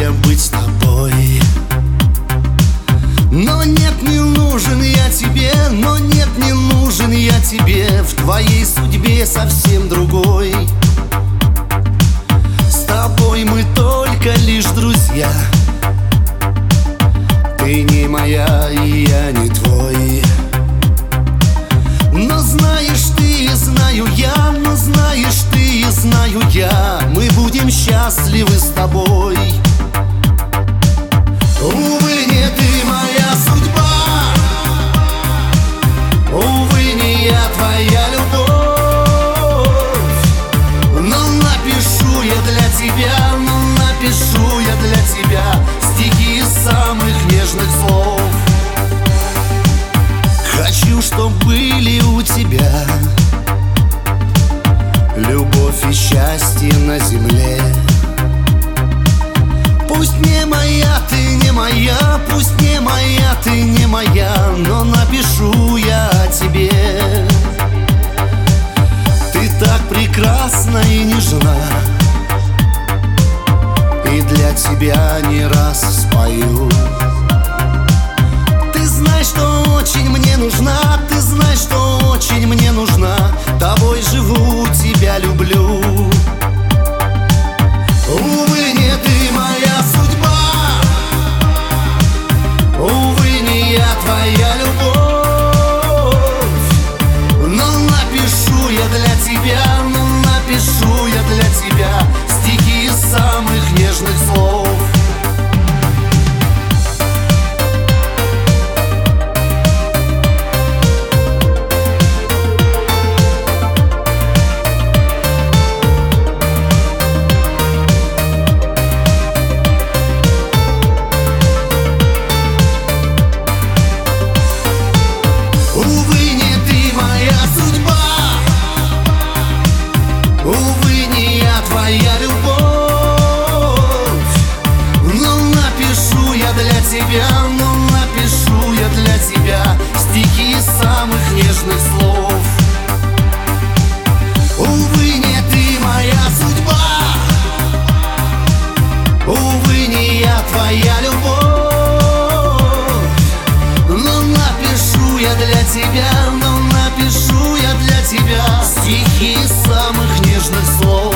только быть с тобой. Но нет, не нужен я тебе, но нет, не нужен я тебе. В твоей судьбе совсем другой. С тобой мы только лишь друзья. Ты не моя, и я не твой. Но знаешь ты, и знаю я, но знаешь ты, и знаю я, мы будем счастливы с тобой. Увы, не ты моя судьба, увы, не я твоя любовь. Но напишу я для тебя, но напишу я для тебя стихи из самых нежных слов. Хочу, чтоб были у тебя любовь и счастье на земле. Пусть не моя, ты не моя, пусть не моя, ты не моя, но напишу я о тебе. Ты так прекрасна и нежна, и для тебя не раз спою. Ты знаешь, что очень мне нужна, ты знаешь, что очень мне нужна. Тобой живу, тебя люблю. Увы, не ты моя судьба, увы, не я твоя любовь. Но напишу я для тебя, но напишу я для тебя стихи из самых нежных слов. Твоя любовь, но напишу я для тебя, но напишу я для тебя стихи из самых нежных слов. Увы, не ты моя судьба, увы, не я твоя любовь. Но напишу я для тебя, но напишу я для тебя стихи из самых нежных слов.